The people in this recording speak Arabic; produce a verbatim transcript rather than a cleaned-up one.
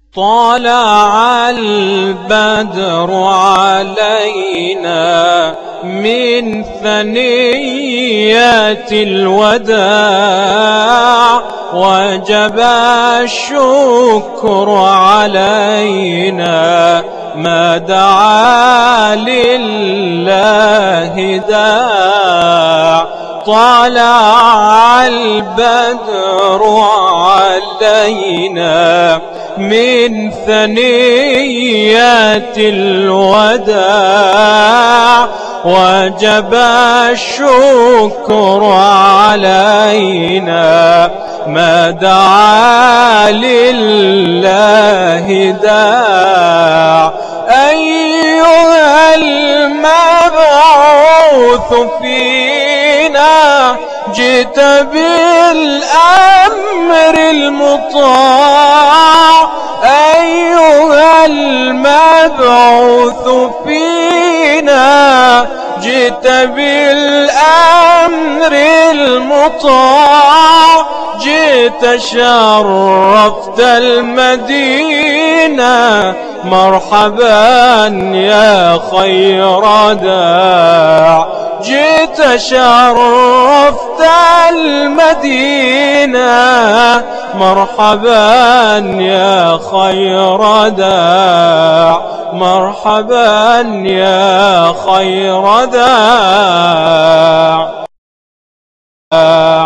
طلع البدر علينا من ثنيات الوداع، وجب الشكر علينا ما دعا لله داع. طلع البدر علينا من ثنيات الوداع، وجب الشكر علينا ما دعا لله داع. أيها المبعوث فينا جئت بالأمر المطاع، أيها المبعوث فينا جئت بالأمر المطاع. جئت شرفت المدينة مرحبا يا خير داع. جئت شرفت المدينة مرحبا يا خير داع. مرحبا يا خير داع.